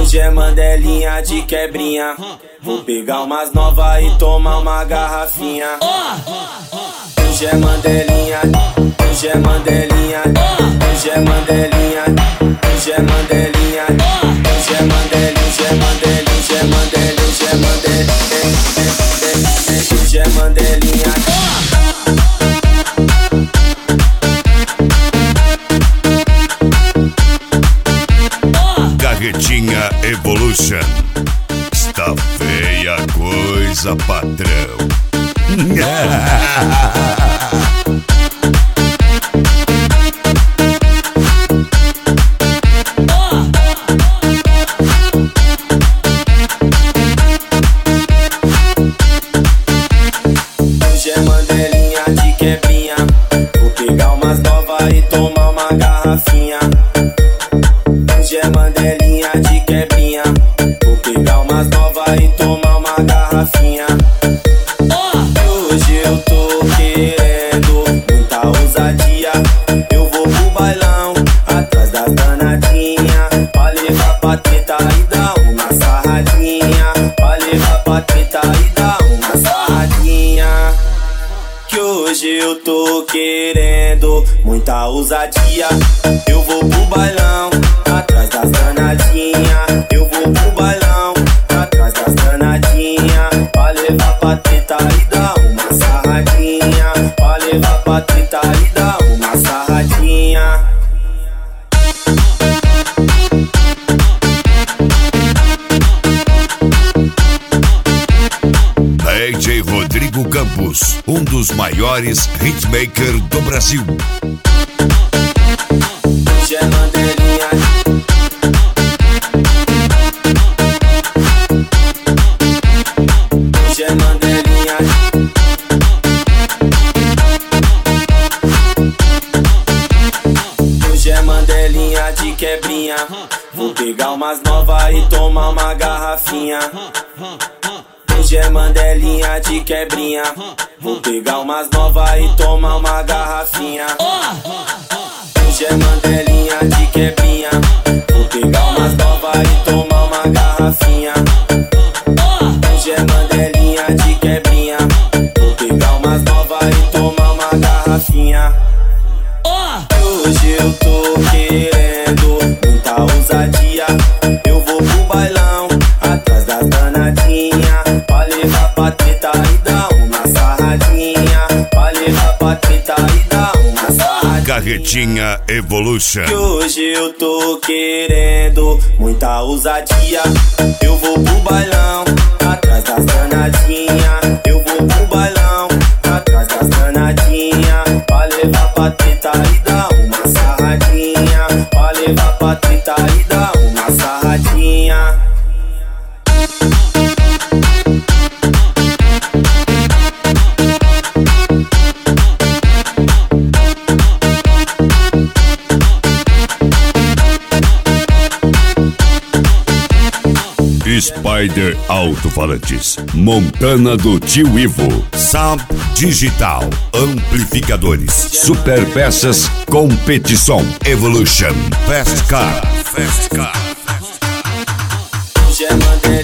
Hoje é mandelinha de quebrinha. Vou pegar umas novas e tomar uma garrafinha. Hoje é mandelinha, hoje é mandelinha, hoje é mandelinha, hoje é mandelinha, hoje é mandelinha, hoje é mandelinha, hoje é mandelinha, hoje é mandelinha, hoje é mandelinha. Carretinha Evolution. Está feia a coisa, patrão. Hoje é mandelinha de quebrinha. Vou pegar umas novas e tomar uma garrafinha. Hoje é mandelinha de quebrinha. Vou pegar umas novas e tomar uma garrafinha. Hoje eu tô querendo muita ousadia. Eu vou pro bailão, atrás das danadinhas, pra levar pra treta e dar uma sarradinha. Pra levar pra treta e dar uma sarradinha. Que hoje eu tô querendo muita ousadia. Eu vou pro bailão, atrás das danadinhas. Eu vou pro bailão, atrás das danadinhas, pra levar pra treta e dar uma sarradinha. Pra levar pra treta e dar uma sarradinha. DJ Rodrigo Campos, um dos maiores hitmakers do Brasil. Hoje é mandelinha. Hoje é mandelinha. Hoje é mandelinha de quebrinha. Vou pegar umas novas e tomar uma garrafinha. Hoje é mandelinha de quebrinha. Vou pegar umas novas e tomar uma garrafinha. Hoje é mandelinha de quebrinha. Vou pegar umas novas e tomar uma garrafinha. Hoje é mandelinha de quebrinha. Vou pegar umas novas e tomar uma garrafinha. Hoje eu tô querendo muita ousadia. Eu vou pro bailão, atrás das danadinhas, pra levar pra treta e dar uma sarradinha. Pra levar pra treta e dar uma sarradinha. Carretinha Evolution. Que hoje eu tô querendo muita ousadia. Eu vou pro bailão, atrás das danadinhas. Eu vou pro bailão, atrás das danadinhas, pra levar pra treta e dar uma sarradinha. Pra levar pra treta e dar uma sarradinha. Spider Alto-Falantes, Montana do Tio Ivo, Sound Digital, Amplificadores, Super Peças, Competição, Evolution, Fast Car. Hoje é mandelinha.